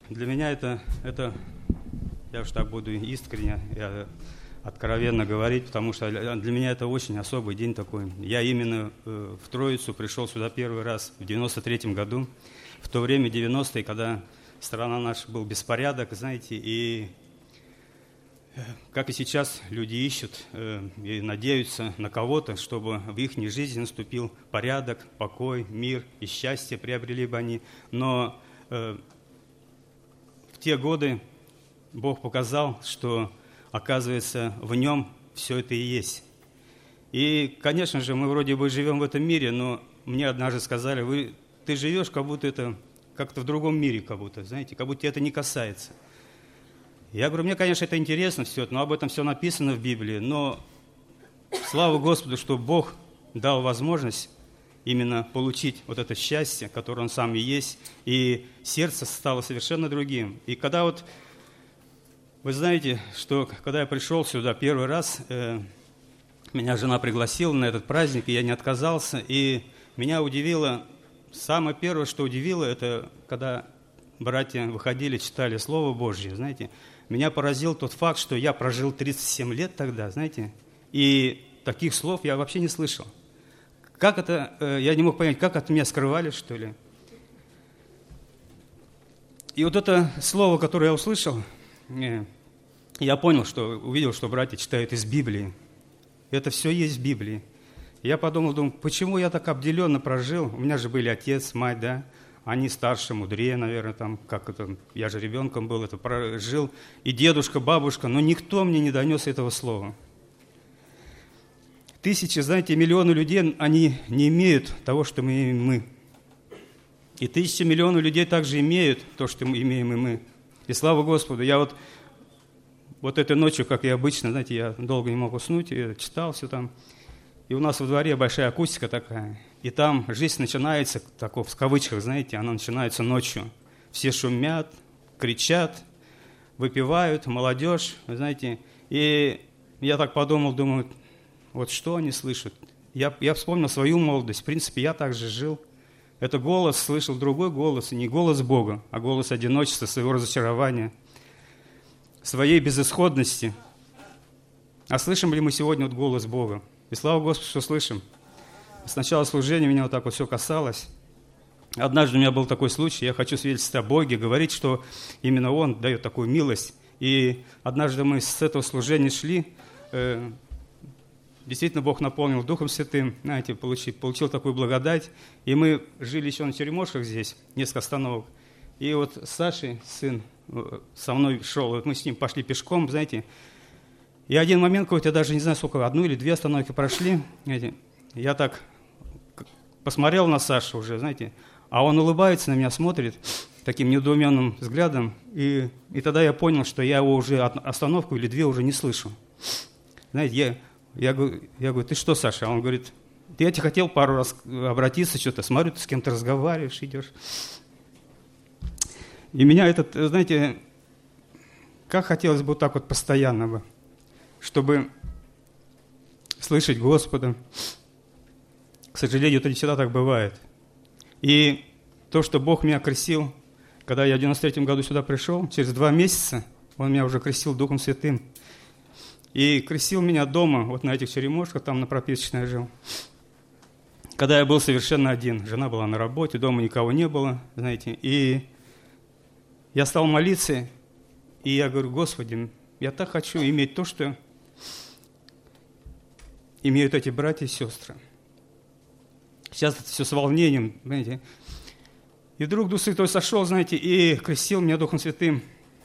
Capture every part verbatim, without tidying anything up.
Для меня это, это, я уж так буду искренне, я откровенно говорить, потому что для меня это очень особый день такой. Я именно в Троицу пришел сюда первый раз в девяносто третьем году, в то время, девяностые, когда страна наша был беспорядок, знаете, и как и сейчас люди ищут и надеются на кого-то, чтобы в их жизни наступил порядок, покой, мир и счастье приобрели бы они. Но в те годы Бог показал, что, оказывается, в нем все это и есть. И, конечно же, мы вроде бы живем в этом мире, но мне однажды сказали, вы, ты живешь, как будто это как-то в другом мире, как будто, знаете, как будто это не касается. Я говорю, мне, конечно, это интересно все, но об этом все написано в Библии, но слава Господу, что Бог дал возможность именно получить вот это счастье, которое Он сам и есть, и сердце стало совершенно другим. И когда вот, вы знаете, что когда я пришел сюда первый раз, э, меня жена пригласила на этот праздник, и я не отказался, и меня удивило, самое первое, что удивило, это когда братья выходили, читали Слово Божье, знаете, меня поразил тот факт, что я прожил тридцать семь лет тогда, знаете, и таких слов я вообще не слышал. Как это, я не мог понять, как от меня скрывали, что ли. И вот это слово, которое я услышал, я понял, что, увидел, что братья читают из Библии. Это все есть в Библии. Я подумал, думаю, почему я так обделенно прожил? У меня же были отец, мать, да? Они старше, мудрее, наверное, там, как это, я же ребенком был, это прожил, и дедушка, бабушка, но никто мне не донес этого слова. Тысячи, знаете, миллионы людей, они не имеют того, что мы имеем мы. И тысячи миллионов людей также имеют то, что мы имеем и мы. И слава Господу, я вот, вот этой ночью, как и обычно, знаете, я долго не мог уснуть, я читал все там. И у нас во дворе большая акустика такая. И там жизнь начинается, так, в кавычках, знаете, она начинается ночью. Все шумят, кричат, выпивают, молодежь, вы знаете. И я так подумал, думаю, вот что они слышат? Я, я вспомнил свою молодость. В принципе, я так же жил. Это голос, слышал другой голос, и не голос Бога, а голос одиночества, своего разочарования, своей безысходности. А слышим ли мы сегодня вот голос Бога? И слава Господу, что слышим. С начала служения меня вот так вот все касалось. Однажды у меня был такой случай, я хочу свидетельствовать о Боге, говорить, что именно Он дает такую милость. И однажды мы с этого служения шли, э, действительно Бог наполнил Духом Святым, знаете, получил, получил такую благодать. И мы жили еще на Черемошках здесь, несколько остановок. И вот Саша, сын, со мной шел, вот мы с ним пошли пешком, знаете. И один момент какой-то, я даже не знаю, сколько, одну или две остановки прошли, знаете, я так посмотрел на Сашу уже, знаете, а он улыбается на меня, смотрит таким недоуменным взглядом, и, и тогда я понял, что я его уже остановку или две уже не слышу. Знаете, я, я, говорю, я говорю, ты что, Саша? А он говорит, я тебе хотел пару раз обратиться, что-то, смотрю, ты с кем-то разговариваешь, идешь. И меня этот, знаете, как хотелось бы вот так вот постоянно бы, чтобы слышать Господа. К сожалению, это не всегда так бывает. И то, что Бог меня крестил, когда я в девяносто третьем году сюда пришел, через два месяца Он меня уже крестил Духом Святым. И крестил меня дома, вот на этих Черемошках, там на прописочной я жил. Когда я был совершенно один, жена была на работе, дома никого не было, знаете. И я стал молиться, и я говорю, Господи, я так хочу иметь то, что имеют эти братья и сестры. Сейчас это все с волнением, знаете. И вдруг Дух Святой сошел, знаете, и крестил меня Духом Святым.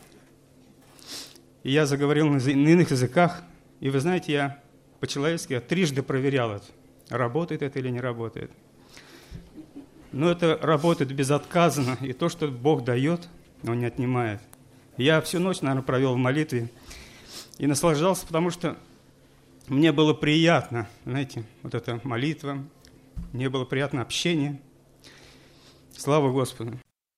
И я заговорил на иных языках. И вы знаете, я по-человечески я трижды проверял это, работает это или не работает. Но это работает безотказно. И то, что Бог дает, Он не отнимает. Я всю ночь, наверное, провел в молитве и наслаждался, потому что мне было приятно, знаете, вот эта молитва, мне было приятно общение. Слава Господу.